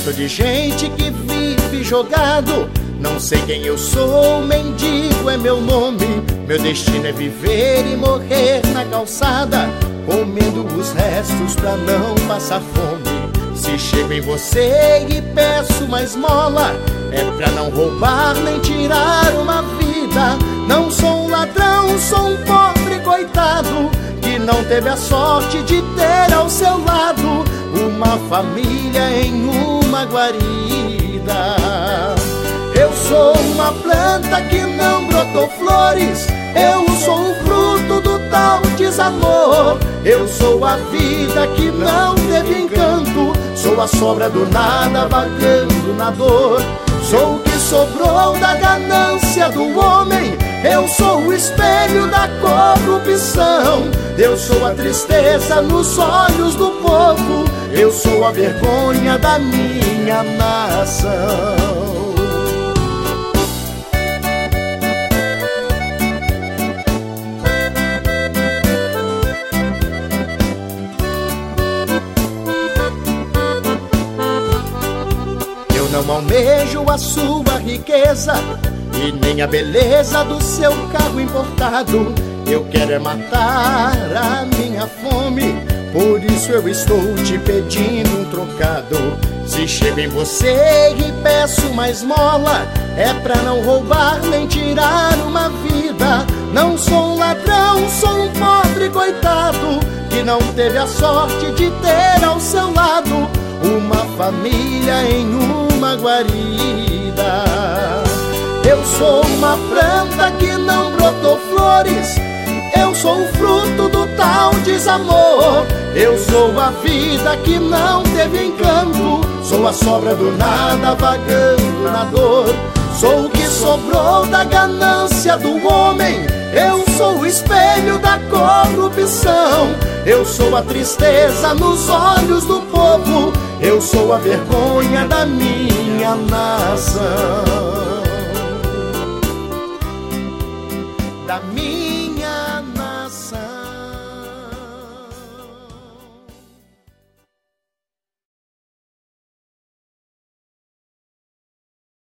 resto de gente que vive jogado. Não sei quem eu sou, mendigo é meu nome. Meu destino é viver e morrer na calçada, comendo os restos pra não passar fome. Se chego em você e peço uma esmola, é pra não roubar nem tirar uma vida. Não sou um ladrão, sou um pobre coitado que não teve a sorte de ter ao seu lado uma família em uma guarida. Eu sou uma planta que não brotou flores, eu sou um fruto do tal desamor. Eu sou a vida que não teve encanto, sou a sobra do nada vagando na dor. Sou o que sobrou da ganância do homem, eu sou o espelho da corrupção. Eu sou a tristeza nos olhos do povo, eu sou a vergonha da minha nação. Não almejo a sua riqueza e nem a beleza do seu carro importado. Eu quero é matar a minha fome, por isso eu estou te pedindo um trocado. Se chego em você e peço uma esmola, é pra não roubar nem tirar uma vida. Não sou um ladrão, sou um pobre coitado que não teve a sorte de ter ao seu lado uma família em uma guarida. Eu sou uma planta que não brotou flores, eu sou o fruto do tal desamor. Eu sou a vida que não teve encanto, sou a sobra do nada vagando na dor. Sou o que sobrou da ganância do homem, eu sou o espelho da corrupção. Eu sou a tristeza nos olhos do povo, eu sou a vergonha da minha nação. Da minha